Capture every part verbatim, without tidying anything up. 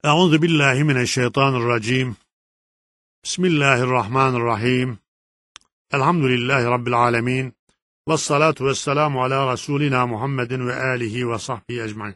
Euzu billahi mineşşeytanirracim. Bismillahirrahmanirrahim. Elhamdülillahi rabbil alamin. Ves salatu vesselamu ala Resulina Muhammedin ve alihi ve sahbihi ecmaîn.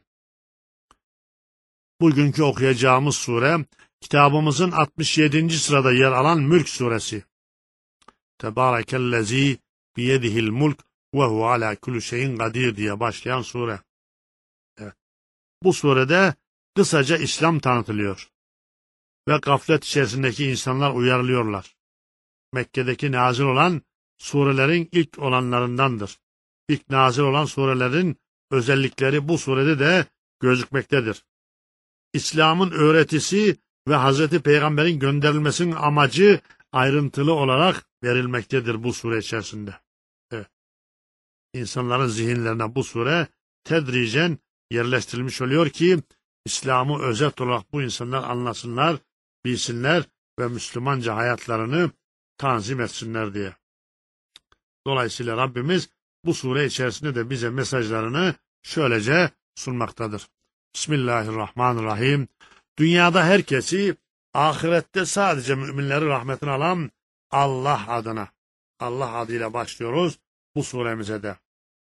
Bugünkü okuyacağımız sure kitabımızın altmış yedinci sırada yer alan Mülk suresi. Tebârekellezî biyedihil mulk ve huve alâ kulli şeyin kadir diye başlayan sure. Evet. Bu surede kısaca İslam tanıtılıyor ve gaflet içerisindeki insanlar uyarılıyorlar. Mekke'deki nazil olan surelerin ilk olanlarındandır. İlk nazil olan surelerin özellikleri bu surede de gözükmektedir. İslam'ın öğretisi ve Hazreti Peygamber'in gönderilmesinin amacı ayrıntılı olarak verilmektedir bu sure içerisinde. Evet. İnsanların zihinlerine bu sure tedricen yerleştirilmiş oluyor ki İslam'ı özet olarak bu insanlar anlasınlar, bilsinler ve Müslümanca hayatlarını tanzim etsinler diye. Dolayısıyla Rabbimiz bu sure içerisinde de bize mesajlarını şöylece sunmaktadır. Bismillahirrahmanirrahim. Dünyada herkesi, ahirette sadece müminleri rahmetine alan Allah adına, Allah adıyla başlıyoruz bu suremize de.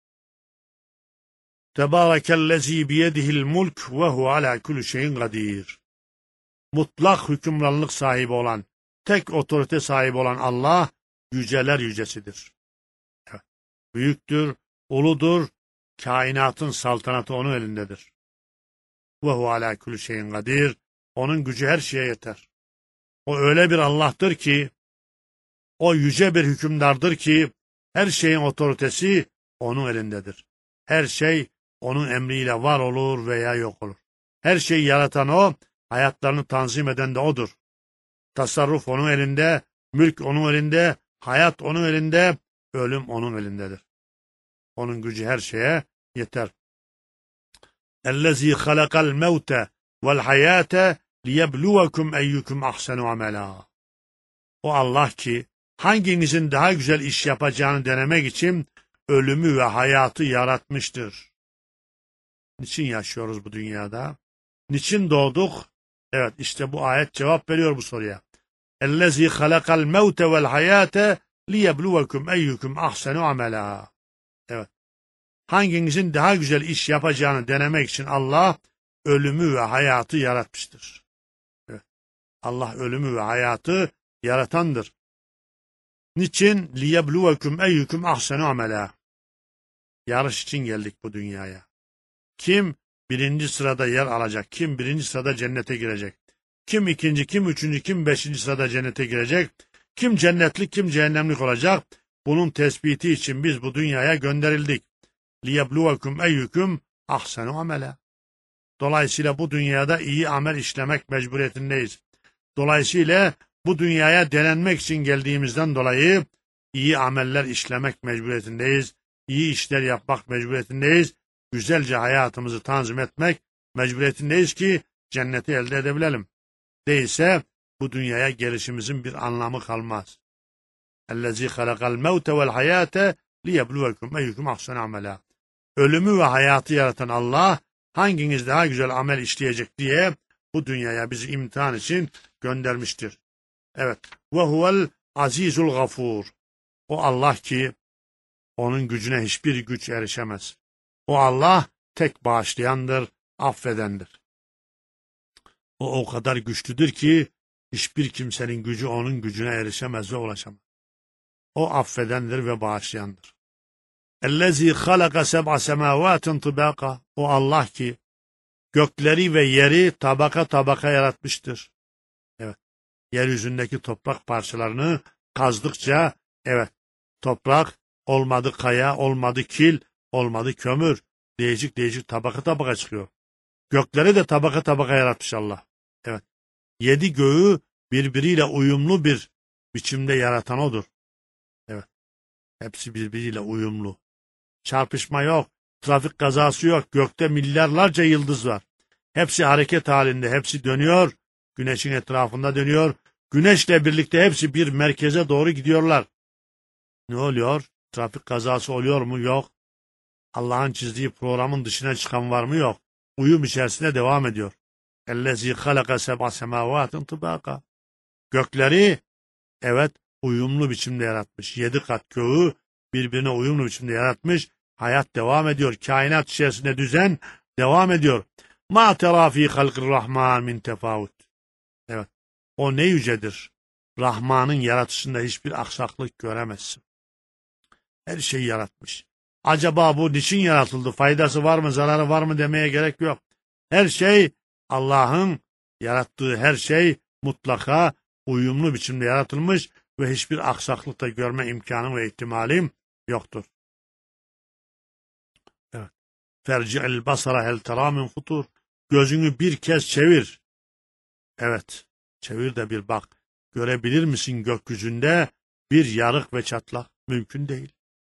Tebârekellezî biyedihil mulk ve huve alâ kulli şeyin kadir. Mutlak hükümranlık sahibi olan, tek otorite sahibi olan Allah, yüceler yücesidir. Evet. Büyüktür, uludur, kainatın saltanatı onun elindedir. Ve huve alâ kulli şeyin kadir. Onun gücü her şeye yeter. O öyle bir Allah'tır ki, o yüce bir hükümdardır ki, her şeyin otoritesi onun elindedir. Her şey onun emriyle var olur veya yok olur. Her şeyi yaratan o, hayatlarını tanzim eden de odur. Tasarruf onun elinde, mülk onun elinde, hayat onun elinde, ölüm onun elindedir. Onun gücü her şeye yeter. اَلَّذ۪ي خَلَقَ الْمَوْتَ وَالْحَيَاةَ لِيَبْلُوَكُمْ اَيُّكُمْ اَحْسَنُ عَمَلًا. O Allah ki, hanginizin daha güzel iş yapacağını denemek için ölümü ve hayatı yaratmıştır. Niçin yaşıyoruz bu dünyada? Niçin doğduk? Evet, işte bu ayet cevap veriyor bu soruya. اَلَّذ۪ي خَلَقَ الْمَوْتَ وَالْحَيَاةَ لِيَبْلُوَكُمْ اَيُّكُمْ اَحْسَنُ عَمَلًا. Evet. Hanginizin daha güzel iş yapacağını denemek için Allah ölümü ve hayatı yaratmıştır. Evet. Allah ölümü ve hayatı yaratandır. Niçin? لِيَبْلُوَكُمْ اَيُّكُمْ اَحْسَنُ عَمَلًا. Yarış için geldik bu dünyaya. Kim birinci sırada yer alacak? Kim birinci sırada cennete girecek? Kim ikinci, kim üçüncü, kim beşinci sırada cennete girecek? Kim cennetlik, kim cehennemlik olacak? Bunun tespiti için biz bu dünyaya gönderildik. لِيَبْلُوَكُمْ اَيُّكُمْ اَحْسَنُ عَمَلًا. Dolayısıyla bu dünyada iyi amel işlemek mecburiyetindeyiz. Dolayısıyla bu dünyaya denenmek için geldiğimizden dolayı iyi ameller işlemek mecburiyetindeyiz. İyi işler yapmak mecburiyetindeyiz. Güzelce hayatımızı tanzim etmek mecburiyetindeyiz ki cenneti elde edebilelim. Değilse bu dünyaya gelişimizin bir anlamı kalmaz. اَلَّذ۪ي خَلَقَ الْمَوْتَ وَالْحَيَاةَ لِيَبْلُوَكُمْ اَيُّكُمْ اَحْسَنُ عَمَلًا. Ölümü ve hayatı yaratan Allah, hanginiz daha güzel amel işleyecek diye bu dünyaya bizi imtihan için göndermiştir. Evet. وَهُوَ الْعَز۪يزُ الْغَفُورُ. O Allah ki, onun gücüne hiçbir güç erişemez. O Allah tek bağışlayandır, affedendir. O o kadar güçlüdür ki hiçbir kimsenin gücü onun gücüne erişemez ve ulaşamaz. O affedendir ve bağışlayandır. اَلَّذ۪ي خَلَقَ سَبْعَ سَمَاوَاتٍ طِبَاقًا. O Allah ki gökleri ve yeri tabaka tabaka yaratmıştır. Evet. Yeryüzündeki toprak parçalarını kazdıkça, evet, toprak olmadı kaya, olmadı kil, olmadı kömür. Değişik değişik tabaka tabaka çıkıyor. Gökleri de tabaka tabaka yaratmış Allah. Evet. Yedi göğü birbiriyle uyumlu bir biçimde yaratan odur. Evet. Hepsi birbiriyle uyumlu. Çarpışma yok. Trafik kazası yok. Gökte milyarlarca yıldız var. Hepsi hareket halinde. Hepsi dönüyor. Güneşin etrafında dönüyor. Güneşle birlikte hepsi bir merkeze doğru gidiyorlar. Ne oluyor? Trafik kazası oluyor mu? Yok. Allah'ın çizdiği programın dışına çıkan var mı? Yok. Uyum içerisinde devam ediyor. Ellezî halaka seb'a semâvâtin tıbâka. Gökleri, evet, uyumlu biçimde yaratmış. Yedi kat göğü birbirine uyumlu biçimde yaratmış. Hayat devam ediyor. Kainat içerisinde düzen devam ediyor. مَا تَرَى ف۪ي خَلْقِ الرَّحْمَانِ مِنْ تَفَاوُتٍ. Evet, o ne yücedir. Rahman'ın yaratışında hiçbir aksaklık göremezsin. Her şeyi yaratmış. Acaba bu niçin yaratıldı? Faydası var mı, zararı var mı demeye gerek yok. Her şey, Allah'ın yarattığı her şey mutlaka uyumlu biçimde yaratılmış ve hiçbir aksaklık da görme imkanım ve ihtimalim yoktur. Evet. Ferci'el basara hel tera min futur. Gözünü bir kez çevir. Evet, çevir de bir bak. Görebilir misin gökyüzünde bir yarık ve çatlak? Mümkün değil.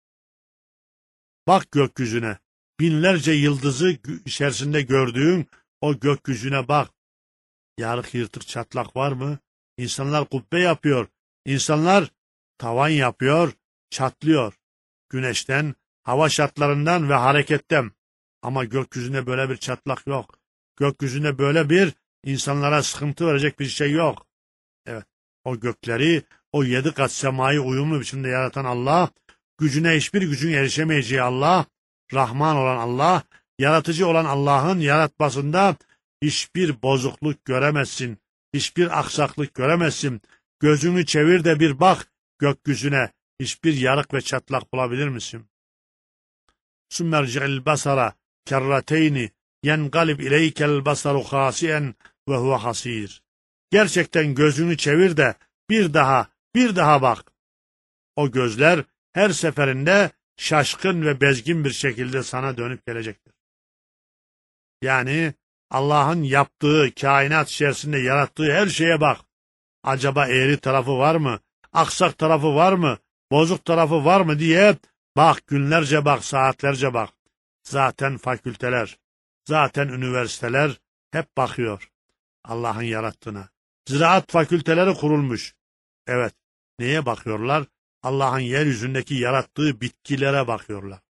Bak gökyüzüne. Binlerce yıldızı içerisinde gördüğün o gökyüzüne bak. Yarık, yırtık, çatlak var mı? İnsanlar kubbe yapıyor. İnsanlar tavan yapıyor, çatlıyor. Güneşten, hava şartlarından ve hareketten. Ama gökyüzünde böyle bir çatlak yok. Gökyüzünde böyle bir insanlara sıkıntı verecek bir şey yok. Evet, o gökleri, o yedi kat semayı uyumlu biçimde yaratan Allah, gücüne hiçbir gücün erişemeyeceği Allah, Rahman olan Allah, yaratıcı olan Allah'ın yaratmasında hiçbir bozukluk göremezsin, hiçbir aksaklık göremezsin. Gözünü çevir de bir bak gökyüzüne, hiçbir yarık ve çatlak bulabilir misin? Summerci'il basara kerrateyni yengalib ileykel basaru khasiyen ve huve hasir. Gerçekten gözünü çevir de bir daha, bir daha bak. O gözler her seferinde şaşkın ve bezgin bir şekilde sana dönüp gelecektir. Yani Allah'ın yaptığı, kainat içerisinde yarattığı her şeye bak. Acaba eğri tarafı var mı? Aksak tarafı var mı? Bozuk tarafı var mı diye bak, günlerce bak, saatlerce bak. Zaten fakülteler, zaten üniversiteler hep bakıyor Allah'ın yarattığına. Ziraat fakülteleri kurulmuş. Evet, neye bakıyorlar? Allah'ın yeryüzündeki yarattığı bitkilere bakıyorlar.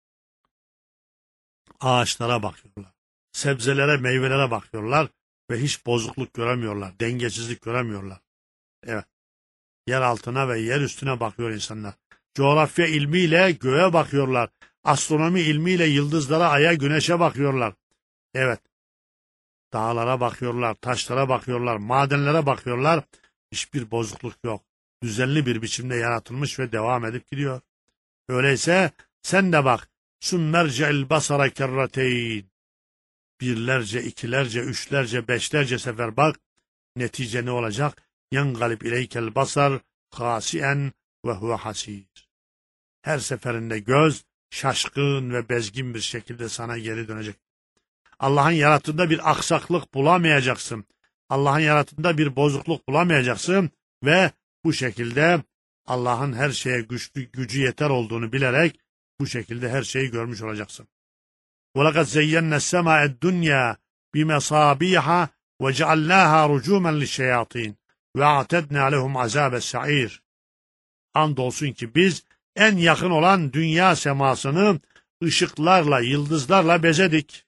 Ağaçlara bakıyorlar. Sebzelere, meyvelere bakıyorlar ve hiç bozukluk göremiyorlar, dengesizlik göremiyorlar. Evet, yer altına ve yer üstüne bakıyor insanlar. Coğrafya ilmiyle göğe bakıyorlar. Astronomi ilmiyle yıldızlara, aya, güneşe bakıyorlar. Evet, dağlara bakıyorlar, taşlara bakıyorlar, madenlere bakıyorlar. Hiçbir bozukluk yok. Düzenli bir biçimde yaratılmış ve devam edip gidiyor. Öyleyse sen de bak. Summerci'il basara kerrateyn. Birlerce, ikilerce, üçlerce, beşlerce sefer bak. Netice ne olacak? Yengalib ileykel basar khasiyen ve huve hasir. Her seferinde göz şaşkın ve bezgin bir şekilde sana geri dönecek. Allah'ın yarattığında bir aksaklık bulamayacaksın. Allah'ın yarattığında bir bozukluk bulamayacaksın ve bu şekilde Allah'ın her şeye güçlü, gücü yeter olduğunu bilerek bu şekilde her şeyi görmüş olacaksın. وَلَقَدْ زَيَّنَّ السَّمَاءَ الدُّنْيَا بِمَصَابِيحَ وَجَعَلْنَاهَا رُجُومًا لِلشَّيَاطِينَ وَاَعْتَدْنَا لَهُمْ عَذَابَ السَّعِيرِ. Andolsun ki biz en yakın olan dünya semasını ışıklarla, yıldızlarla bezedik.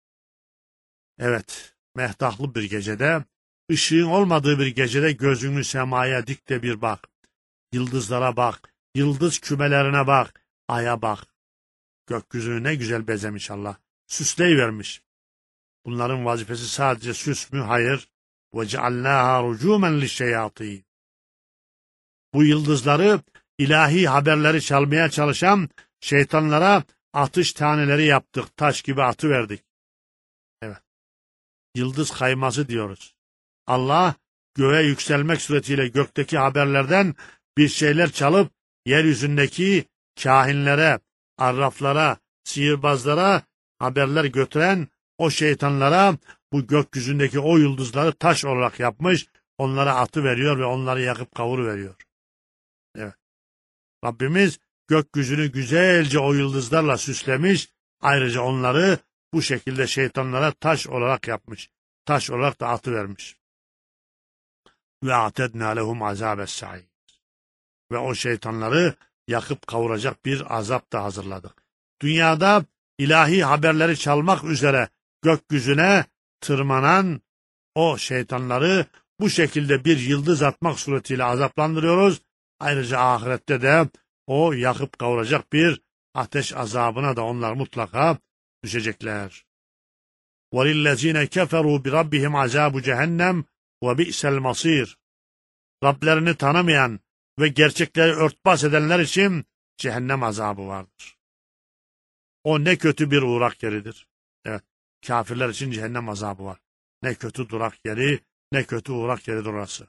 Evet, mehtahlı bir gecede, ışığın olmadığı bir gecede gözünü semaya dik de bir bak. Yıldızlara bak, yıldız kümelerine bak, aya bak. Gökyüzünü ne güzel bezemiş Allah, süsleyivermiş. Bunların vazifesi sadece süs mü? Hayır. وَجَعَلْنَاهَا رُجُومًا لِلشَّيَاطِينَ. Bu yıldızları, ilahi haberleri çalmaya çalışan şeytanlara atış taneleri yaptık, taş gibi atıverdik. Evet. Yıldız kayması diyoruz. Allah göğe yükselmek suretiyle gökteki haberlerden bir şeyler çalıp yeryüzündeki kahinlere, arraflara, sihirbazlara haberler götüren o şeytanlara bu gökyüzündeki o yıldızları taş olarak yapmış, onlara atı veriyor ve onları yakıp kavuruveriyor. Evet. Rabbimiz gökyüzünü güzelce o yıldızlarla süslemiş, ayrıca onları bu şekilde şeytanlara taş olarak yapmış. Taş olarak da atı vermiş. Ve atedna lehum azabes sa'ir. Ve o şeytanları yakıp kavuracak bir azap da hazırladık. Dünyada ilahi haberleri çalmak üzere gökyüzüne tırmanan o şeytanları bu şekilde bir yıldız atmak suretiyle azaplandırıyoruz. Ayrıca ahirette de o yakıp kavuracak bir ateş azabına da onlar mutlaka düşecekler. وَلِلَّذ۪ينَ كَفَرُوا بِرَبِّهِمْ عَذَابُ cehennem وَبِئْسَ الْمَصِيرُ. Rablerini tanımayan ve gerçekleri örtbas edenler için cehennem azabı vardır. O ne kötü bir uğrak yeridir. Evet, kafirler için cehennem azabı var. Ne kötü durak yeri, ne kötü uğrak yeridir orası.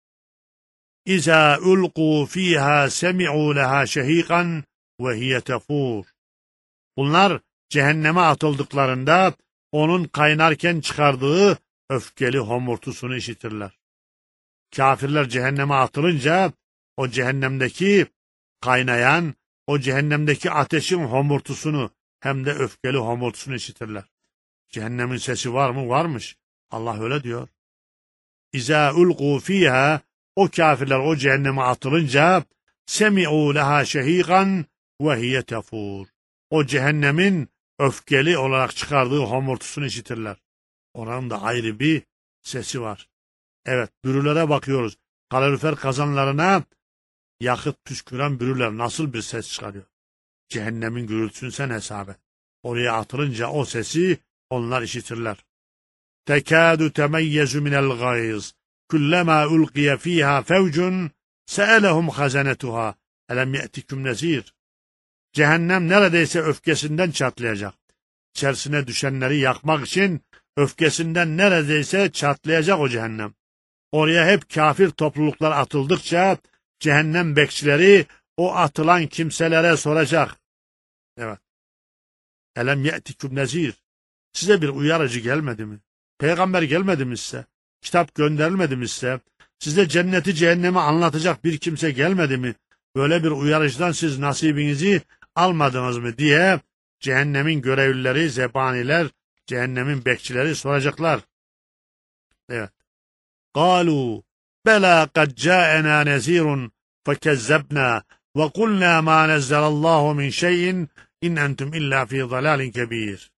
İza ulqu fiha semi'u laha şehiqan ve hiye tefur. Bunlar cehenneme atıldıklarında onun kaynarken çıkardığı öfkeli homurtusunu işitirler. Kafirler cehenneme atılınca o cehennemdeki kaynayan, o cehennemdeki ateşin homurtusunu hem de öfkeli homurtusunu işitirler. Cehennemin sesi var mı? Varmış. Allah öyle diyor. İza ulqu fiha, o kafirler o cehenneme atılınca semi'u laha şehiqan ve hiye tefur. O cehennemin öfkeli olarak çıkardığı homurtusunu işitirler. Oranın da ayrı bir sesi var. Evet, bürülere bakıyoruz. Kalorifer kazanlarına yakıt püsküren bürüler nasıl bir ses çıkarıyor? Cehennemin gürültüsünü sen hesap et. Oraya atılınca o sesi onlar işitirler. Tekâdü temeyyezu minel gayz. Kullemâ ulqiye fîhâ fevcun se'elehum hazenetuhâ. Elem ye'tiküm nezîr. Cehennem neredeyse öfkesinden çatlayacak. İçerisine düşenleri yakmak için öfkesinden neredeyse çatlayacak o cehennem. Oraya hep kafir topluluklar atıldıkça cehennem bekçileri o atılan kimselere soracak. Evet. Elem ye'tiküm nezîr. Size bir uyarıcı gelmedi mi? Peygamber gelmedi mi size? Kitap gönderilmedi mi size? Size cenneti cehennemi anlatacak bir kimse gelmedi mi? Böyle bir uyarıcıdan siz nasibinizi almadınız mı diye cehennemin görevlileri, zebaniler, cehennemin bekçileri soracaklar. Evet. قالوا بلى قد جاءنا نذير فكذبنا وقلنا ما نزل الله من شيء إن أنتم إلا في ضلال كبير.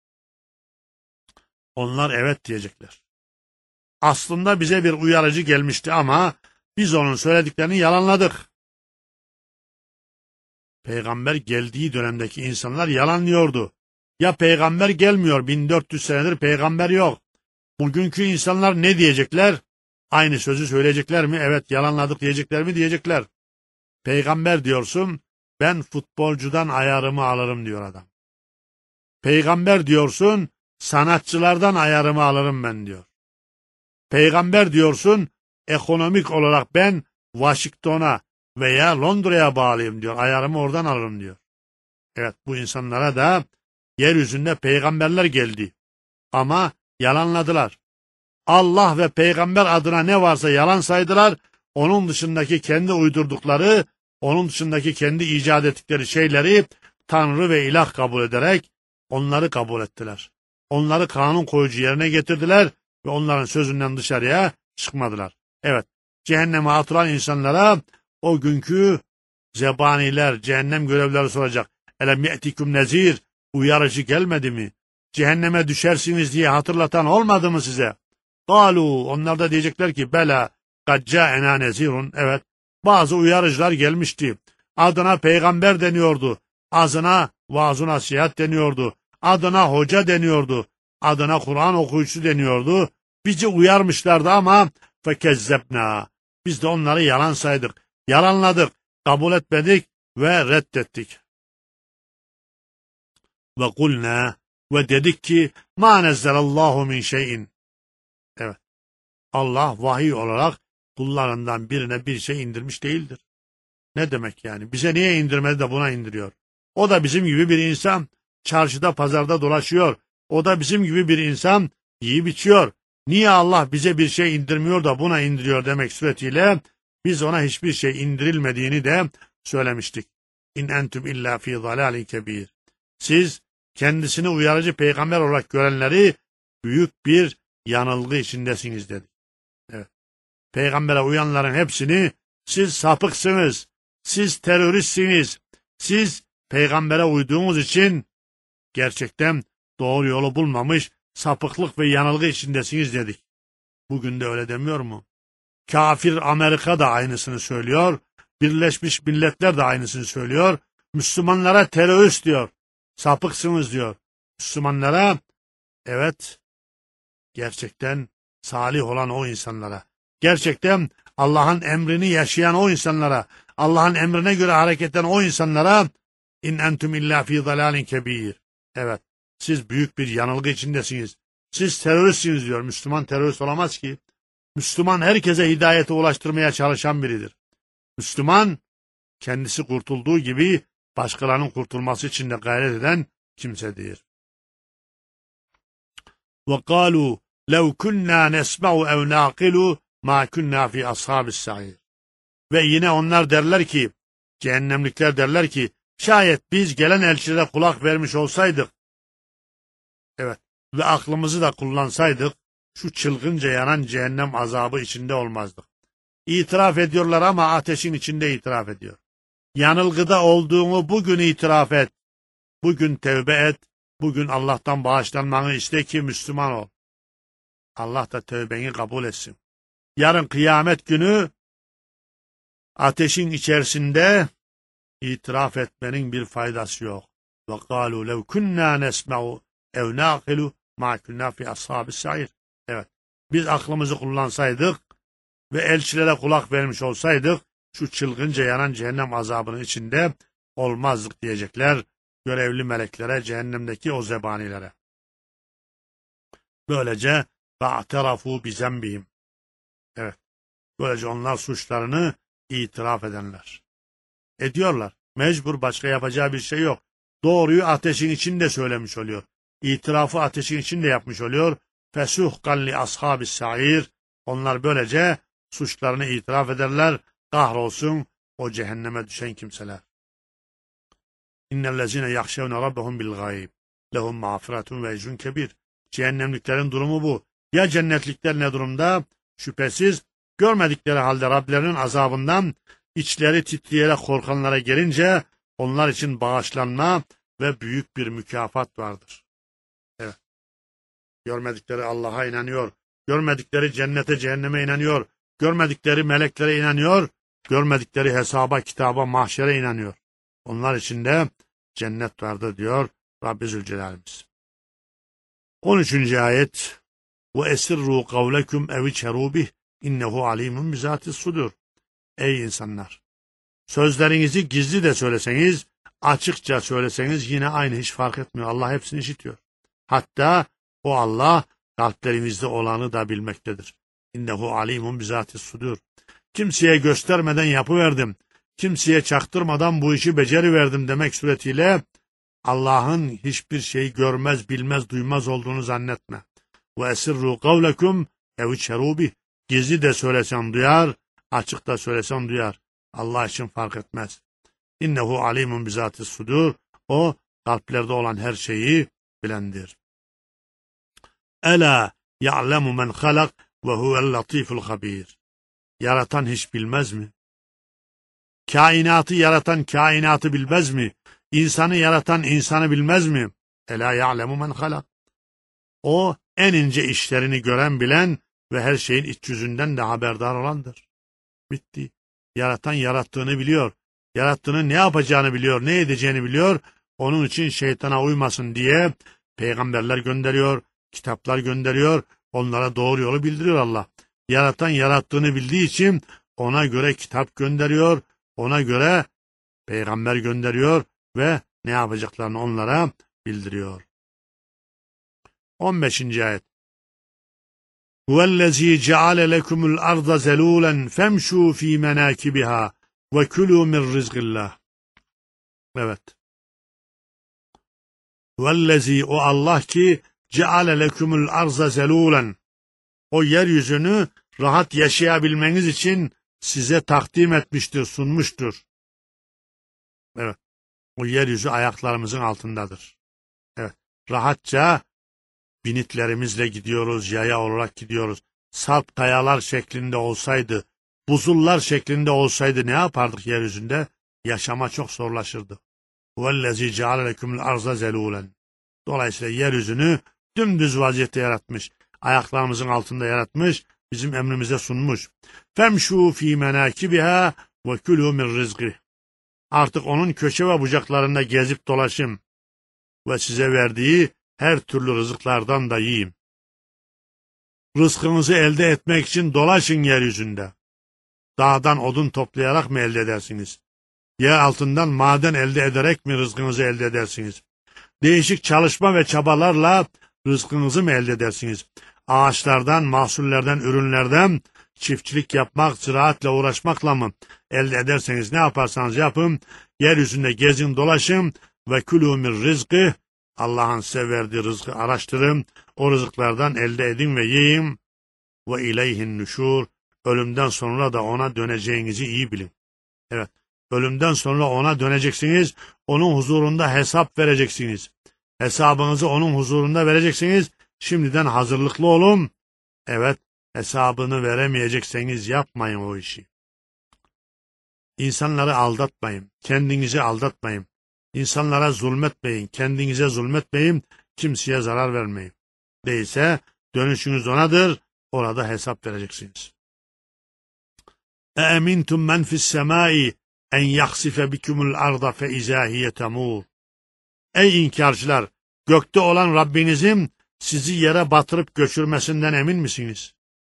Onlar evet diyecekler. Aslında bize bir uyarıcı gelmişti ama biz onun söylediklerini yalanladık. Peygamber geldiği dönemdeki insanlar yalanlıyordu. Ya peygamber gelmiyor, bin dört yüz senedir peygamber yok. Bugünkü insanlar ne diyecekler? Aynı sözü söyleyecekler mi? Evet, yalanladık diyecekler mi? Diyecekler. Peygamber diyorsun, ben futbolcudan ayarımı alırım diyor adam. Peygamber diyorsun, sanatçılardan ayarımı alırım ben diyor. Peygamber diyorsun, ekonomik olarak ben Washington'a veya Londra'ya bağlıyım diyor. Ayarımı oradan alırım diyor. Evet, bu insanlara da yeryüzünde peygamberler geldi. Ama yalanladılar. Allah ve peygamber adına ne varsa yalan saydılar. Onun dışındaki kendi uydurdukları, onun dışındaki kendi icat ettikleri şeyleri Tanrı ve ilah kabul ederek onları kabul ettiler. Onları kanun koyucu yerine getirdiler ve onların sözünden dışarıya çıkmadılar. Evet, cehenneme atılan insanlara o günkü zebaniler, cehennem görevlileri soracak. Elem ye'tiküm nezir, uyarıcı gelmedi mi? Cehenneme düşersiniz diye hatırlatan olmadı mı size? Galu, onlar da diyecekler ki bela kad ca'ena nezirun. Evet, bazı uyarıcılar gelmişti. Adına peygamber deniyordu. Adına vaaz-ı nasihat deniyordu. Adına hoca deniyordu. Adına Kur'an okuyucusu deniyordu. Bizi uyarmışlardı ama fekezzebna. Biz de onları yalan saydık. Yalanladık, kabul etmedik ve reddettik. Ve kulna, ve dedik ki ma nezzelallahu min şeyin. Evet. Allah vahiy olarak kullarından birine bir şey indirmiş değildir. Ne demek yani? Bize niye indirmedi de buna indiriyor? O da bizim gibi bir insan. Çarşıda pazarda dolaşıyor. O da bizim gibi bir insan. Yiyip içiyor. Niye Allah bize bir şey indirmiyor da buna indiriyor demek suretiyle biz ona hiçbir şey indirilmediğini de söylemiştik. İn entum illa fi zalalin kebir. Siz kendisini uyarıcı peygamber olarak görenleri büyük bir yanılgı içindesiniz dedi. Evet. Peygambere uyanların hepsini siz sapıksınız, siz teröristsiniz, siz peygambere uyduğunuz için gerçekten doğru yolu bulmamış sapıklık ve yanılgı içindesiniz dedik. Bugün de öyle demiyor mu? Kafir Amerika da aynısını söylüyor. Birleşmiş Milletler de aynısını söylüyor. Müslümanlara terörist diyor. Sapıksınız diyor. Müslümanlara, evet, gerçekten salih olan o insanlara, gerçekten Allah'ın emrini yaşayan o insanlara, Allah'ın emrine göre hareket eden o insanlara in entum illa fi dalalin kebir. Evet, siz büyük bir yanılgı içindesiniz. Siz teröristsiniz diyor. Müslüman terörist olamaz ki. Müslüman herkese hidayete ulaştırmaya çalışan biridir. Müslüman kendisi kurtulduğu gibi başkalarının kurtulması için de gayret eden kimsedir. وَقَالُوا لَوْ كُنَّا نَسْمَعُ اَوْ نَاقِلُ مَا كُنَّا فِي أَصْحَابِ السَّعِيرِ. Ve yine onlar derler ki, cehennemlikler derler ki, şayet biz gelen elçilere kulak vermiş olsaydık, evet, ve aklımızı da kullansaydık, şu çılgınca yanan cehennem azabı içinde olmazdık. İtiraf ediyorlar ama ateşin içinde itiraf ediyor. Yanılgıda olduğunu bugün itiraf et. Bugün tevbe et. Bugün Allah'tan bağışlanmanı iste ki Müslüman ol. Allah da tövbeni kabul etsin. Yarın kıyamet günü ateşin içerisinde itiraf etmenin bir faydası yok. وَقَالُوا لَوْ كُنَّا نَسْمَعُ اَوْ نَاقِلُ مَا كُنَّا فِي أَصْحَابِ السَّعِيرِ. Evet, biz aklımızı kullansaydık ve elçilere kulak vermiş olsaydık, şu çılgınca yanan cehennem azabının içinde olmazdık diyecekler görevli meleklere, cehennemdeki o zebanilere. Böylece فَاَعْتَرَفُوا بِزَنْبِهِمْ. Evet, böylece onlar suçlarını itiraf edenler. Ediyorlar. Mecbur, başka yapacağı bir şey yok. Doğruyu ateşin içinde söylemiş oluyor. İtirafı ateşin içinde yapmış oluyor. فَسُحْقًا لِأَصْحَابِ السَّعِيرِ. Onlar böylece suçlarını itiraf ederler. Kahrolsun o cehenneme düşen kimseler. İnnellezine yahşevne rabbehum bil gayb. Lehum mağfiretun ve ecrun kebir. Cehennemliklerin durumu bu. Ya cennetlikler ne durumda? Şüphesiz görmedikleri halde Rablerinin azabından içleri titreyerek korkanlara gelince onlar için bağışlanma ve büyük bir mükafat vardır. Evet. Görmedikleri Allah'a inanıyor. Görmedikleri cennete, cehenneme inanıyor. Görmedikleri meleklere inanıyor. Görmedikleri hesaba, kitaba, mahşere inanıyor. Onlar için de cennet vardır diyor Rabbi Zülcelal'imiz. on üçüncü ayet. وَاَسِرُّوا قَوْلَكُمْ اَوِچَرُوا بِهِ اِنَّهُ عَلِيمٌ بِذَاتِ الصُّدُورِ. Ey insanlar! Sözlerinizi gizli de söyleseniz, açıkça söyleseniz yine aynı, hiç fark etmiyor. Allah hepsini işitiyor. Hatta o Allah kalplerinizde olanı da bilmektedir. İnnehu alimun bizati sudur. Kimseye göstermeden yapıverdim, kimseye çaktırmadan bu işi beceriverdim demek suretiyle Allah'ın hiçbir şeyi görmez, bilmez, duymaz olduğunu zannetme. Ve esirru kavlekum ev içerubi. Gizli de söylesen duyar, açık da söylesen duyar. Allah için fark etmez. İnnehu alimun bizati sudur. O kalplerde olan her şeyi bilendir. Ela ya'lemu men halak ve huvel latiful habir. Yaratan hiç bilmez mi? Kainatı yaratan kainatı bilmez mi? İnsanı yaratan insanı bilmez mi? Ela ya'lemu men halak. O en ince işlerini gören, bilen ve her şeyin iç yüzünden de haberdar olandır. Bitti. Yaratan yarattığını biliyor. Yarattığının ne yapacağını biliyor, ne edeceğini biliyor. Onun için şeytana uymasın diye peygamberler gönderiyor, kitaplar gönderiyor. Onlara doğru yolu bildiriyor Allah. Yaratan yarattığını bildiği için ona göre kitap gönderiyor, ona göre peygamber gönderiyor ve ne yapacaklarını onlara bildiriyor. on beşinci ayet. Huvellezî ceale lekumul arda zelûlen femşû fî menâkibiha ve kulû min rizqillah. Evet. Huvellezî, o Allah ki ceale lekumul arza zelûlen. O yeryüzünü rahat yaşayabilmeniz için size takdim etmiştir, sunmuştur. Evet. O yeryüzü ayaklarımızın altındadır. Evet. Rahatça binitlerimizle gidiyoruz, yaya olarak gidiyoruz. Sarp kayalar şeklinde olsaydı, buzullar şeklinde olsaydı ne yapardık yeryüzünde? Yaşama çok zorlaşırdı. Vellezî ceale lekumul arza zelûlen. Dolayısıyla yeryüzünü dümdüz vaziyette yaratmış, ayaklarımızın altında yaratmış bizim emrimize sunmuş. Femşu fi menakibiha ve kulu min rizqi. Artık onun köşe ve bucaklarında gezip dolaşın ve size verdiği her türlü rızıklardan da yiyin. Rızkınızı elde etmek için dolaşın yeryüzünde. Dağdan odun toplayarak mı elde edersiniz? Yer altından maden elde ederek mi rızkınızı elde edersiniz? Değişik çalışma ve çabalarla rızkınızı mı elde edersiniz? Ağaçlardan, mahsullerden, ürünlerden çiftçilik yapmak, ziraatle uğraşmakla mı elde ederseniz ne yaparsanız yapın, yeryüzünde gezin dolaşın ve külû min rizkı, Allah'ın size verdiği rızkı araştırın, o rızıklardan elde edin ve yiyin ve ileyhin nüşur, ölümden sonra da ona döneceğinizi iyi bilin. Evet, ölümden sonra ona döneceksiniz, onun huzurunda hesap vereceksiniz. Hesabınızı onun huzurunda vereceksiniz, şimdiden hazırlıklı olun. Evet, hesabını veremeyecekseniz yapmayın o işi. İnsanları aldatmayın, kendinizi aldatmayın. İnsanlara zulmetmeyin, kendinize zulmetmeyin, kimseye zarar vermeyin. Değilse dönüşünüz onadır, orada hesap vereceksiniz. اَاَمِنْتُمْ مَنْ فِي السَّمَاءِ اَنْ يَخْسِفَ بِكُمُ الْاَرْضَ فَاِذَا هِيَ تَمُورُ. Ey inkarcılar! Gökte olan Rabbinizin sizi yere batırıp göçürmesinden emin misiniz?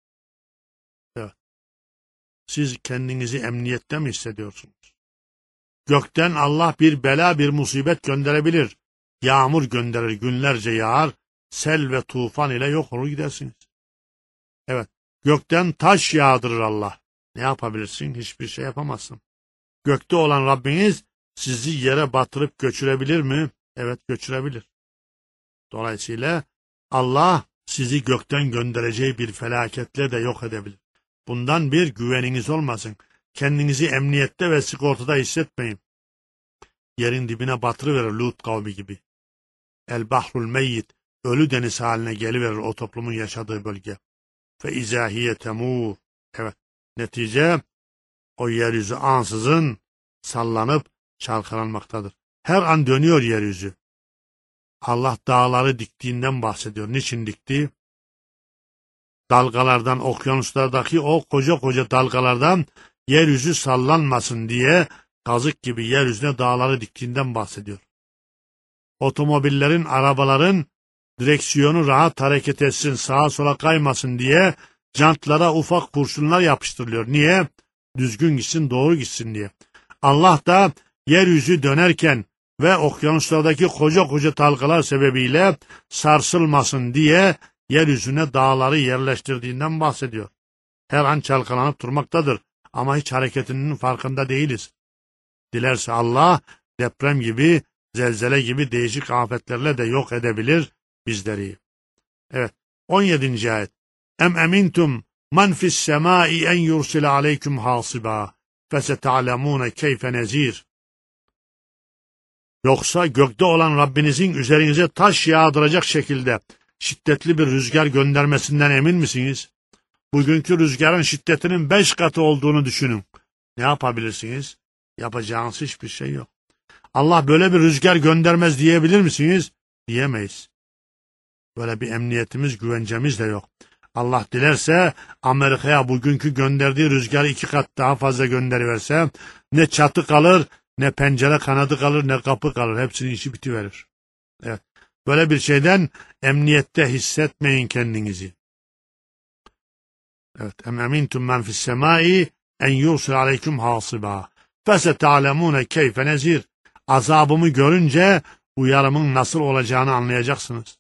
Evet. Siz kendinizi emniyette mi hissediyorsunuz? Gökten Allah bir bela, bir musibet gönderebilir. Yağmur gönderir, günlerce yağar, sel ve tufan ile yok olur gidersiniz. Evet, gökten taş yağdırır Allah. Ne yapabilirsin? Hiçbir şey yapamazsın. Gökte olan Rabbiniz sizi yere batırıp göçürebilir mi? Evet, göçürebilir. Dolayısıyla Allah sizi gökten göndereceği bir felaketle de yok edebilir. Bundan bir güveniniz olmasın. Kendinizi emniyette ve sigortada hissetmeyin. Yerin dibine batırıverir Lut kavmi gibi. El bahrul meyyit, ölü deniz haline geliverir o toplumun yaşadığı bölge. Fe izahiye temur. Evet, netice o yeryüzü ansızın sallanıp çalkalanmaktadır. Her an dönüyor yeryüzü. Allah dağları diktiğinden bahsediyor. Niçin dikti? Dalgalardan, okyanuslardaki o koca koca dalgalardan yeryüzü sallanmasın diye kazık gibi yeryüzüne dağları diktiğinden bahsediyor. Otomobillerin, arabaların direksiyonu rahat hareket etsin, sağa sola kaymasın diye jantlara ufak kurşunlar yapıştırılıyor. Niye? Düzgün gitsin, doğru gitsin diye. Allah da yeryüzü dönerken ve okyanuslardaki koca koca dalgalar sebebiyle sarsılmasın diye yeryüzüne dağları yerleştirdiğinden bahsediyor. Her an çalkalanıp durmaktadır ama hiç hareketinin farkında değiliz. Dilerse Allah deprem gibi, zelzele gibi değişik afetlerle de yok edebilir bizleri. Evet, on yedinci ayet. Em emintum man fis semai en yursila aleyküm hasiba feseta'lemune keyfe nezir. Yoksa gökte olan Rabbinizin üzerinize taş yağdıracak şekilde şiddetli bir rüzgar göndermesinden emin misiniz? Bugünkü rüzgarın şiddetinin beş katı olduğunu düşünün. Ne yapabilirsiniz? Yapacağınız hiçbir şey yok. Allah böyle bir rüzgar göndermez diyebilir misiniz? Diyemeyiz. Böyle bir emniyetimiz, güvencemiz de yok. Allah dilerse Amerika'ya bugünkü gönderdiği rüzgarı iki kat daha fazla gönderiverse ne çatı kalır, ne pencere kanadı kalır, ne kapı kalır. Hepsinin işi bitiverir. Evet. Böyle bir şeyden emniyette hissetmeyin kendinizi. Evet. Em emintum men fis semai en yursil aleyküm hasiba feseta'lemune keyfe nezir. Azabımı görünce uyarımın nasıl olacağını anlayacaksınız.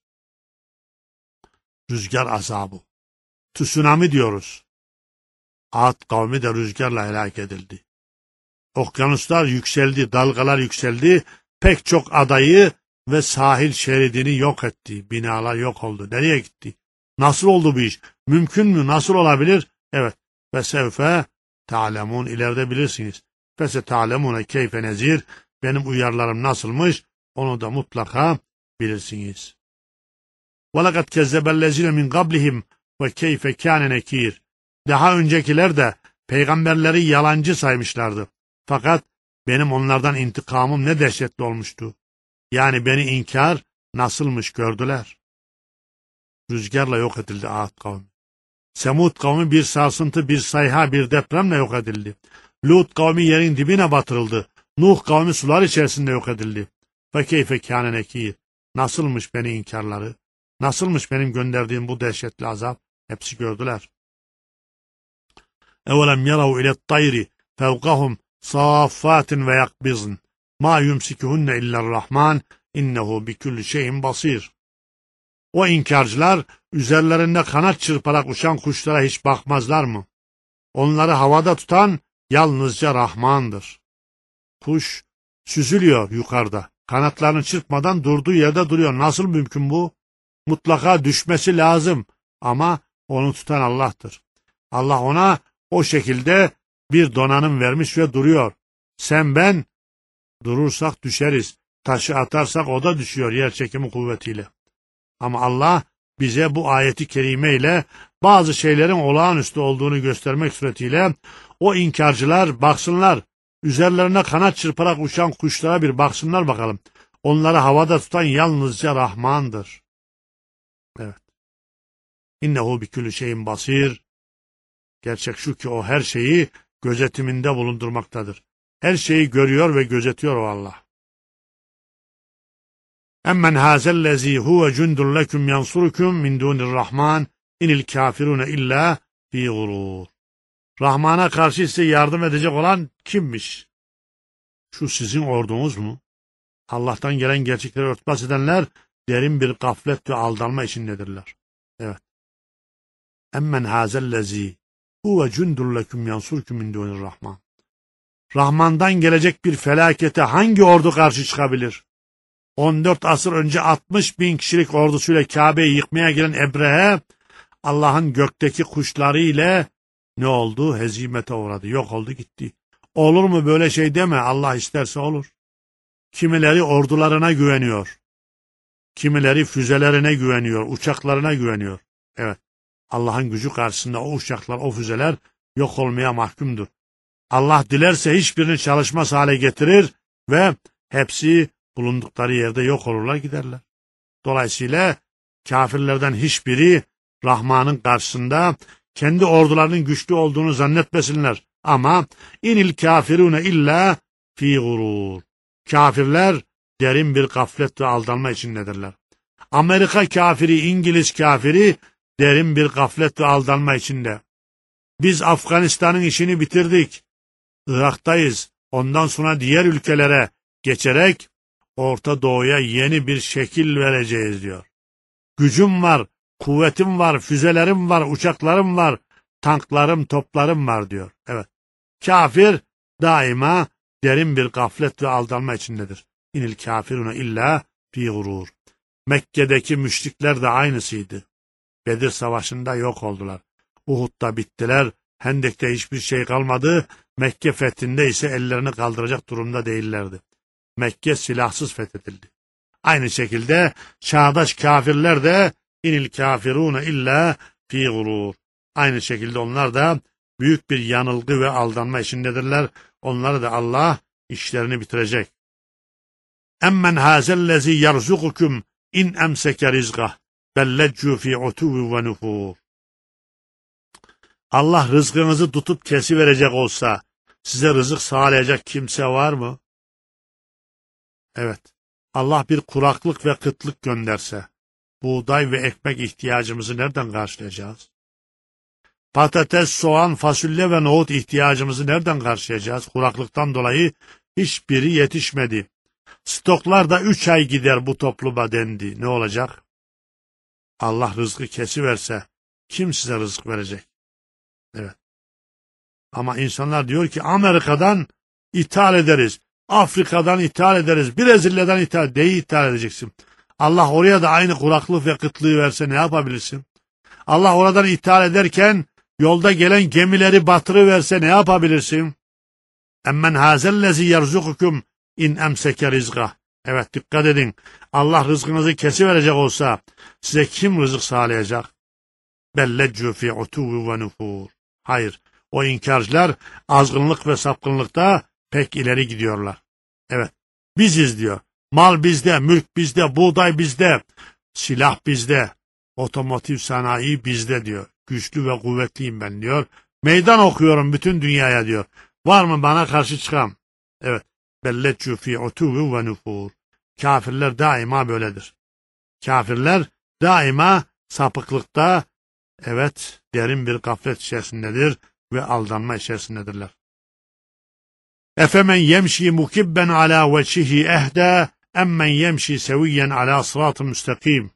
Rüzgar azabı. Tsunami diyoruz. Ad kavmi de rüzgarla helak edildi. Okyanuslar yükseldi, dalgalar yükseldi, pek çok adayı ve sahil şeridini yok etti. Binalar yok oldu. Nereye gitti? Nasıl oldu bu iş? Mümkün mü? Nasıl olabilir? Evet. Ve sevfe ta'lemun, ileride bilirsiniz. Fese ta'lemune keyfe nezir. Benim uyarlarım nasılmış? Onu da mutlaka bilirsiniz. وَلَقَدْ كَذَّبَ الَّذِينَ مِنْ قَبْلِهِمْ وَكَيْفَ كَانَ نَكِيرٌ. Daha öncekiler de peygamberleri yalancı saymışlardı. Fakat benim onlardan intikamım ne dehşetli olmuştu. Yani beni inkar nasılmış gördüler. Rüzgarla yok edildi Ad kavmi. Semud kavmi bir sarsıntı, bir sayha, bir depremle yok edildi. Lut kavmi yerin dibine batırıldı. Nuh kavmi sular içerisinde yok edildi. Ve keyfe kâne nekîr. Nasılmış beni inkarları? Nasılmış benim gönderdiğim bu dehşetli azap? Hepsi gördüler. Evelem yarav ilet tayri fevkahum saffatin ve yakbizn. Ma yumsikuhunne illerrahman innehu bikulli şeyin basir. O inkarcılar üzerlerinde kanat çırparak uçan kuşlara hiç bakmazlar mı? Onları havada tutan yalnızca Rahman'dır. Kuş süzülüyor yukarıda. Kanatlarını çırpmadan durduğu yerde duruyor. Nasıl mümkün bu? Mutlaka düşmesi lazım. Ama onu tutan Allah'tır. Allah ona o şekilde bir donanım vermiş ve duruyor. Sen ben durursak düşeriz. Taşı atarsak o da düşüyor yer çekimi kuvvetiyle. Ama Allah bize bu ayeti kerime ile bazı şeylerin olağanüstü olduğunu göstermek suretiyle o inkarcılar baksınlar, üzerlerine kanat çırparak uçan kuşlara bir baksınlar bakalım. Onları havada tutan yalnızca Rahman'dır. Evet. İnnehu bikülü şeyin basir. Gerçek şu ki o her şeyi gözetiminde bulundurmaktadır. Her şeyi görüyor ve gözetiyor o Allah. Emmen hazellezî huve cundun leküm yansurukum min dûnirrahman inil kafirune illa fî gurûr. Rahman'a karşı size yardım edecek olan kimmiş? Şu sizin ordunuz mu? Allah'tan gelen gerçekleri örtbas edenler derin bir gaflet ve aldanma içindedirler. Evet. Emmen hazellezî huve cundun leküm yansurukum min dûnirrahman. Rahman'dan gelecek bir felakete hangi ordu karşı çıkabilir? on dört asır önce altmış bin kişilik ordusuyla Kabe'yi yıkmaya gelen Ebrehe, Allah'ın gökteki kuşları ile ne oldu? Hezimete uğradı, yok oldu gitti. Olur mu böyle şey deme, Allah isterse olur. Kimileri ordularına güveniyor, kimileri füzelerine güveniyor, uçaklarına güveniyor. Evet, Allah'ın gücü karşısında o uçaklar, o füzeler yok olmaya mahkumdur. Allah dilerse hiçbirini çalışmaz hale getirir ve hepsi bulundukları yerde yok olurlar giderler. Dolayısıyla kafirlerden hiçbiri Rahman'ın karşısında kendi ordularının güçlü olduğunu zannetmesinler. Ama inil kafirune illa fi gurur. Kafirler derin bir gaflet ve aldanma içindedirler. Amerika kafiri, İngiliz kafiri derin bir gaflet ve aldanma içinde. Biz Afganistan'ın işini bitirdik. Irak'tayız. Ondan sonra diğer ülkelere geçerek Orta Doğu'ya yeni bir şekil vereceğiz diyor. Gücüm var, kuvvetim var, füzelerim var, uçaklarım var, tanklarım, toplarım var diyor. Evet. Kafir daima derin bir gaflet ve aldanma içindedir. İnil kafirune illa fi gurur. Mekke'deki müşrikler de aynısıydı. Bedir Savaşı'nda yok oldular. Uhud'da bittiler. Hendek'te hiçbir şey kalmadı. Mekke fethinde ise ellerini kaldıracak durumda değillerdi. Mekke silahsız fethedildi. Aynı şekilde çağdaş kafirler de inil kafirune illa fi gurur. Aynı şekilde onlar da büyük bir yanılgı ve aldanma içindedirler. Onları da Allah işlerini bitirecek. Emmen hazellezi yerzukukum in emseke rizgah belleccu fi utuvi ve nufur. Allah rızkınızı tutup kesiverecek olsa size rızık sağlayacak kimse var mı? Evet. Allah bir kuraklık ve kıtlık gönderse buğday ve ekmek ihtiyacımızı nereden karşılayacağız? Patates, soğan, fasulye ve nohut ihtiyacımızı nereden karşılayacağız? Kuraklıktan dolayı hiçbiri yetişmedi. Stoklar da üç ay gider bu topluma dendi. Ne olacak? Allah rızkı kesiverse kim size rızık verecek? Evet. Ama insanlar diyor ki Amerika'dan ithal ederiz. Afrika'dan ithal ederiz. Brezilya'dan ithal, değil ithal edeceksin. Allah oraya da aynı kuraklık ve kıtlığı verse ne yapabilirsin? Allah oradan ithal ederken yolda gelen gemileri batırıverse ne yapabilirsin? Emmen hazellezi yerzukukum in emseke rizgah. Evet, dikkat edin. Allah rızkınızı kesiverecek olsa size kim rızık sağlayacak? Belleccu fi utuvi ve nufur. Hayır, o inkarcılar azgınlık ve sapkınlıkta pek ileri gidiyorlar. Evet, biziz diyor. Mal bizde, mülk bizde, buğday bizde, silah bizde, otomotiv sanayi bizde diyor. güçlü ve kuvvetliyim ben diyor. Meydan okuyorum bütün dünyaya diyor. Var mı bana karşı çıkan? Evet. Belleccu fi utuvi ve nufur. Kafirler daima böyledir. Kafirler daima sapıklıkta, evet, derin bir gaflet içerisindedir ve aldanma içerisindedirler. Efemen yemşi mukibben ala veçhihi ehda emmen yemşi seviyen ala sırat-ı müstakim.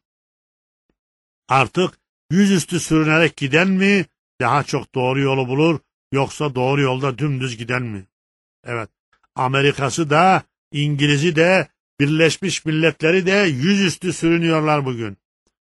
Artık yüzüstü sürünerek giden mi daha çok doğru yolu bulur, yoksa doğru yolda dümdüz giden mi? Evet, Amerika'sı da, İngiliz'i de, Birleşmiş Milletleri de yüzüstü sürünüyorlar bugün.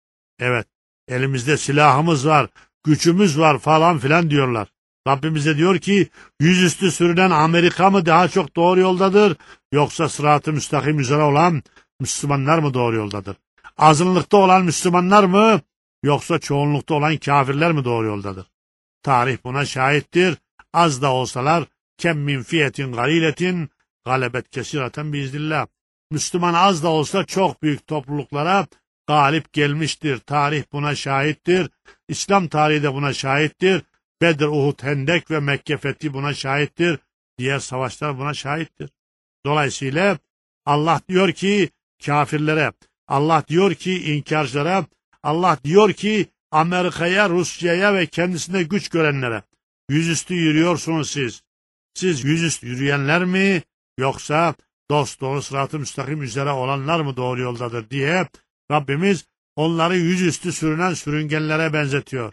Evet, elimizde silahımız var, gücümüz var falan filan diyorlar. Rabbimiz de diyor ki, yüzüstü sürünen Amerika mı daha çok doğru yoldadır, yoksa sırat-ı müstakim üzere olan Müslümanlar mı doğru yoldadır? Azınlıkta olan Müslümanlar mı, yoksa çoğunlukta olan kafirler mi doğru yoldadır? Tarih buna şahittir. Az da olsalar, kem min fiyetin galiletin galebet kesireten biiznillah. Müslüman az da olsa çok büyük topluluklara galip gelmiştir. Tarih buna şahittir. İslam tarihi de buna şahittir. Bedir, Uhud, Hendek ve Mekke fethi buna şahittir. Diğer savaşlar buna şahittir. Dolayısıyla Allah diyor ki kafirlere, Allah diyor ki inkarcılara, Allah diyor ki Amerika'ya, Rusya'ya ve kendisine güç görenlere, yüzüstü yürüyorsunuz siz. Siz yüzüstü yürüyenler mi, yoksa dost doğru sırat-ı müstakim üzere olanlar mı doğru yoldadır diye Rabbimiz onları yüzüstü sürünen sürüngenlere benzetiyor.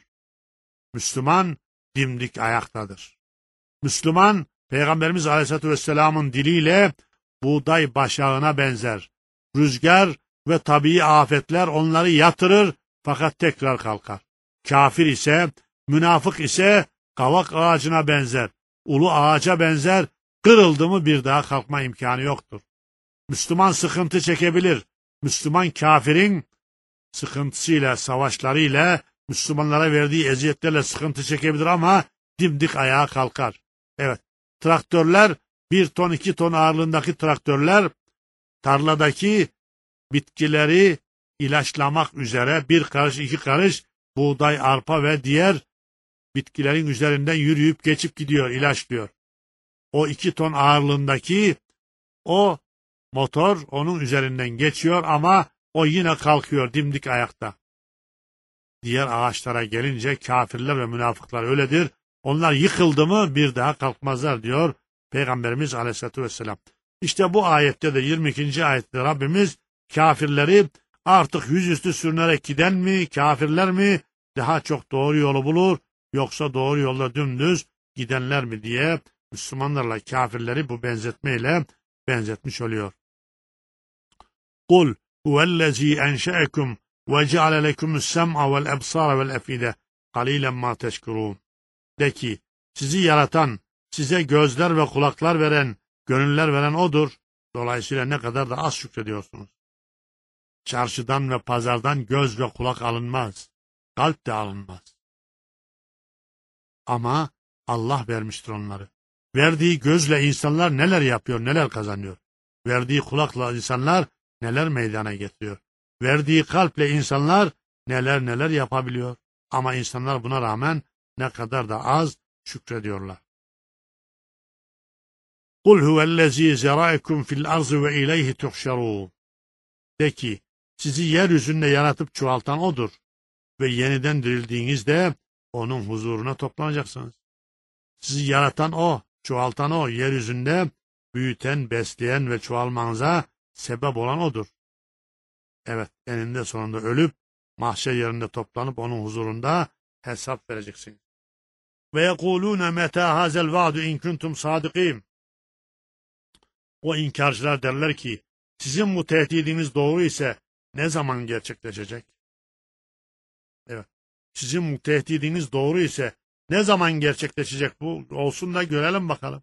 Müslüman dimdik ayaktadır. Müslüman, Peygamberimiz Aleyhisselatü Vesselam'ın diliyle buğday başağına benzer. Rüzgar ve tabii afetler onları yatırır fakat tekrar kalkar. Kafir ise, münafık ise kavak ağacına benzer. Ulu ağaca benzer, kırıldı mı bir daha kalkma imkanı yoktur. Müslüman sıkıntı çekebilir. Müslüman kafirin sıkıntısıyla, savaşlarıyla, Müslümanlara verdiği eziyetlerle sıkıntı çekebilir ama dimdik ayağa kalkar. Evet, traktörler, bir ton iki ton ağırlığındaki traktörler tarladaki bitkileri ilaçlamak üzere bir karış iki karış buğday, arpa ve diğer bitkilerin üzerinden yürüyüp geçip gidiyor, ilaçlıyor. O iki ton ağırlığındaki o motor onun üzerinden geçiyor ama o yine kalkıyor dimdik ayakta. Diğer ağaçlara gelince kafirler ve münafıklar öyledir. Onlar yıkıldı mı bir daha kalkmazlar diyor Peygamberimiz Aleyhisselatü Vesselam. İşte bu ayette de yirmi ikinci ayette Rabbimiz kafirleri artık yüzüstü sürünerek giden mi, kafirler mi daha çok doğru yolu bulur, yoksa doğru yolda dümdüz gidenler mi diye Müslümanlarla kafirleri bu benzetmeyle benzetmiş oluyor. Kul huvellezî enşe'ekum ve ceale lekumu's-sem'a vel-ebsâra vel-efide qalîlen mâ teşkurûn. De ki, sizi yaratan, size gözler ve kulaklar veren, gönüller veren O'dur. Dolayısıyla ne kadar da az şükrediyorsunuz. Çarşıdan ve pazardan göz ve kulak alınmaz. Kalp de alınmaz. Ama Allah vermiştir onları. Verdiği gözle insanlar neler yapıyor, neler kazanıyor. Verdiği kulakla insanlar neler meydana getiriyor. Verdiği kalple insanlar neler neler yapabiliyor. Ama insanlar buna rağmen ne kadar da az şükrediyorlar. Kul huvellezî zerâekum fil ardı ve ileyhi tuhşerûn. De ki, sizi yeryüzünde yaratıp çoğaltan O'dur ve yeniden dirildiğinizde O'nun huzuruna toplanacaksınız. Sizi yaratan O, çoğaltan O, yeryüzünde büyüten, besleyen ve çoğalmanıza sebep olan O'dur. Evet, eninde sonunda ölüp mahşer yerinde toplanıp O'nun huzurunda hesap vereceksiniz. Ve yekulûne metâ hâzel va'du in kuntum sâdıkîn. O inkarcılar derler ki, sizin bu tehdidiniz doğru ise ne zaman gerçekleşecek? Evet, sizin bu tehdidiniz doğru ise ne zaman gerçekleşecek bu? Olsun da görelim bakalım.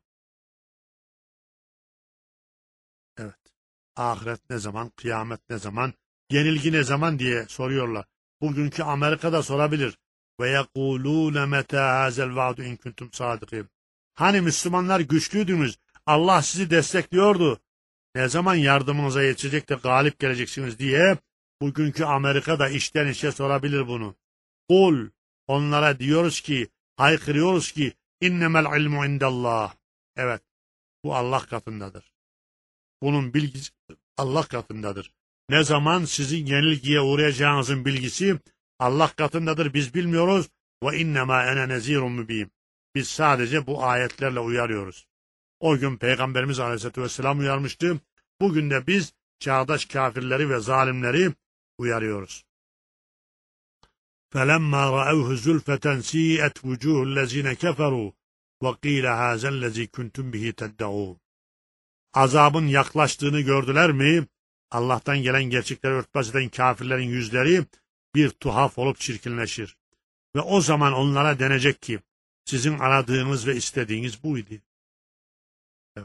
Evet, ahiret ne zaman, kıyamet ne zaman, yenilgi ne zaman diye soruyorlar. Bugünkü Amerika'da sorabilir. Ve yekulûne metâ hâzel va'du in kuntum sâdıkîn. Hani Müslümanlar güçlüydünüz, Allah sizi destekliyordu. Ne zaman yardımınıza yetişecek de galip geleceksiniz diye bugünkü Amerika'da işten işe sorabilir bunu. Kul, Onlara diyoruz ki, haykırıyoruz ki, innemel ilmu indallah. Evet, bu Allah katındadır. Bunun bilgisi Allah katındadır. Ne zaman sizin yenilgiye uğrayacağınızın bilgisi Allah katındadır, biz bilmiyoruz. Ve innema ene nezirun mübin. Biz sadece bu ayetlerle uyarıyoruz. O gün Peygamberimiz Aleyhisselatü Vesselam uyarmıştı. Bugün de biz çağdaş kafirleri ve zalimleri uyarıyoruz. فَلَمَّا رَأَوْهُ زُلْفَةً سِيئَتْ وُجُوهُ الَّذ۪ينَ كَفَرُوا وَقِيلَ هَذَا الَّذ۪ي كُنْتُمْ بِهِ تَدَّعُونَ. Azabın yaklaştığını gördüler mi? Allah'tan gelen gerçekleri örtbas eden kafirlerin yüzleri bir tuhaf olup çirkinleşir. Ve o zaman onlara denecek ki, sizin aradığınız ve istediğiniz buydu. Evet.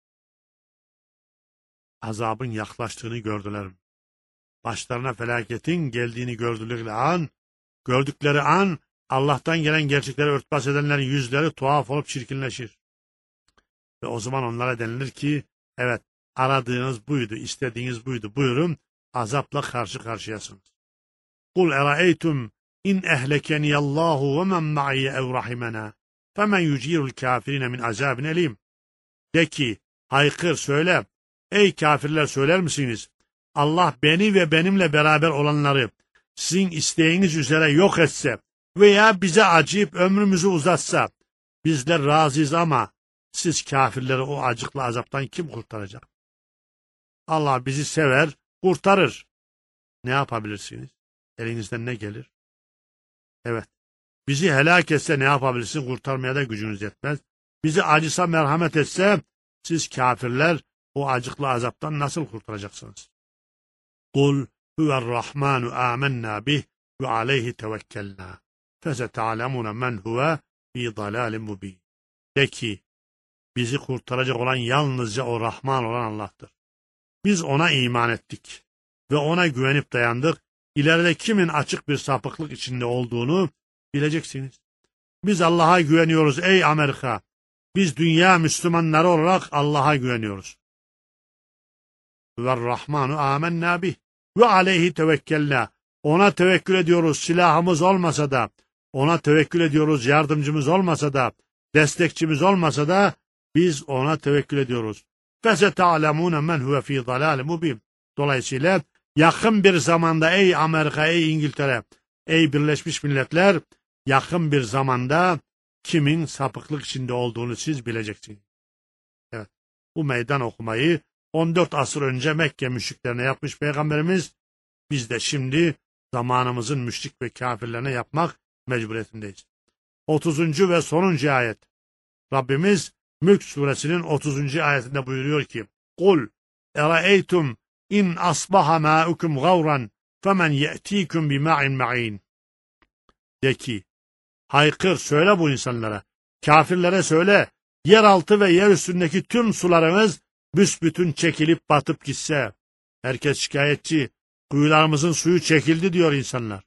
Azabın yaklaştığını gördüler mi? Başlarına felaketin geldiğini gördükleri an, gördükleri an Allah'tan gelen gerçekleri örtbas edenlerin yüzleri tuhaf olup çirkinleşir. Ve o zaman onlara denilir ki, evet, aradığınız buydu, istediğiniz buydu. Buyurun, azapla karşı karşıyasınız. Kul eraeytum in ehlekeniyallahu ve men ma'iye ev rahimena femen yucirul kafirine min azabin elim. De ki, haykır, söyle, ey kafirler, söyler misiniz? Allah beni ve benimle beraber olanları sizin isteğiniz üzere yok etse veya bize acıyıp ömrümüzü uzatsa, bizler razıyız ama siz kafirleri o acıklı azaptan kim kurtaracak? Allah bizi sever, kurtarır. Ne yapabilirsiniz? Elinizden ne gelir? Evet. Bizi helak etse ne yapabilirsin? Kurtarmaya da gücünüz yetmez. Bizi acısa, merhamet etse, siz kafirler o acıklı azaptan nasıl kurtaracaksınız? Kul huverrahmanu âmennâ bih ve aleyhi tevekkelnâ. Feseta'lemûne men huve fî dalâlim mubîn. De ki, bizi kurtaracak olan yalnızca o Rahman olan Allah'tır. Biz ona iman ettik ve ona güvenip dayandık. İleride kimin açık bir sapıklık içinde olduğunu bileceksiniz. Biz Allah'a güveniyoruz ey Amerika. Biz dünya Müslümanları olarak Allah'a güveniyoruz. Ve'r-Rahmanu âmennâ bih ve aleyhi tevekkelnâ. Ona tevekkül ediyoruz, silahımız olmasa da, ona tevekkül ediyoruz, yardımcımız olmasa da, destekçimiz olmasa da, biz ona tevekkül ediyoruz. فَسَتَعْلَمُونَ مَنْ هُوَ ف۪ي ضَلَالٍ مُب۪ينٍ. Dolayısıyla yakın bir zamanda ey Amerika, ey İngiltere, ey Birleşmiş Milletler, yakın bir zamanda kimin sapıklık içinde olduğunu siz bileceksiniz. Evet, bu meydan okumayı on dört asır önce Mekke müşriklerine yapmış Peygamberimiz, biz de şimdi zamanımızın müşrik ve kafirlerine yapmak mecburiyetindeyiz. otuzuncu ve sonuncu ayet. Rabbimiz Mülk suresinin otuzuncu ayetinde buyuruyor ki, Kul eraeytum in asbaha mâukum gavran femen ye'tîkum bimâ'in ma'in. De ki, haykır, söyle bu insanlara, kafirlere söyle, yeraltı ve yer üstündeki tüm sularınız büsbütün çekilip batıp gitse. Herkes şikayetçi, kuyularımızın suyu çekildi diyor insanlar.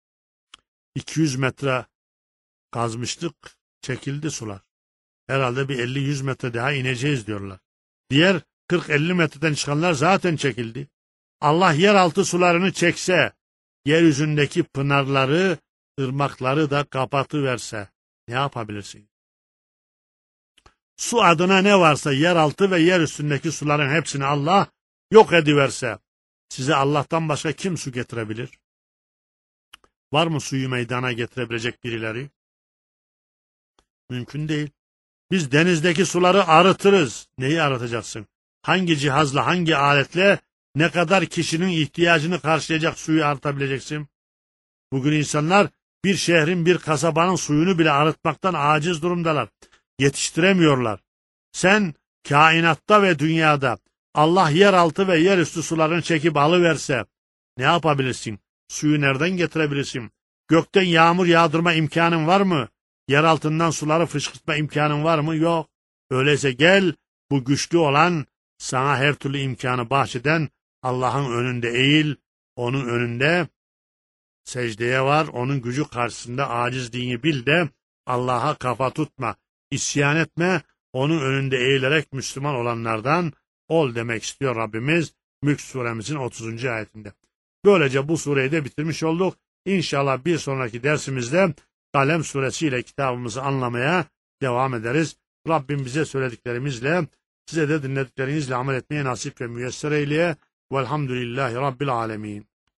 iki yüz metre kazmıştık, çekildi sular. Herhalde bir elli yüz metre daha ineceğiz diyorlar. Diğer kırk elli metreden çıkanlar zaten çekildi. Allah yeraltı sularını çekse, yeryüzündeki pınarları, ırmakları da kapatıverse ne yapabilirsin? Su adına ne varsa yeraltı ve yer üstündeki suların hepsini Allah yok ediverse, size Allah'tan başka kim su getirebilir? Var mı suyu meydana getirebilecek birileri? Mümkün değil. Biz denizdeki suları arıtırız. Neyi arıtacaksın? Hangi cihazla, hangi aletle, ne kadar kişinin ihtiyacını karşılayacak suyu arıtabileceksin? Bugün insanlar bir şehrin, bir kasabanın suyunu bile arıtmaktan aciz durumdalar. Yetiştiremiyorlar. Sen kainatta ve dünyada Allah yeraltı ve yerüstü sularını çekip alıverse ne yapabilirsin? Suyu nereden getirebilirsin? Gökten yağmur yağdırma imkanın var mı? Yer altından suları fışkırtma imkanın var mı? Yok. Öyleyse gel, bu güçlü olan, sana her türlü imkanı bahşeden Allah'ın önünde eğil, onun önünde secdeye var, onun gücü karşısında acizliğini bil de Allah'a kafa tutma, isyan etme, onun önünde eğilerek Müslüman olanlardan ol demek istiyor Rabbimiz Mülk suremizin otuzuncu ayetinde. Böylece bu sureyi de bitirmiş olduk. İnşallah bir sonraki dersimizde Kalem suresiyle kitabımızı anlamaya devam ederiz. Rabbim bize söylediklerimizle, size de dinlediklerinizle amel etmeye nasip ve müyesser eyleye. Velhamdülillahi Rabbil alemin.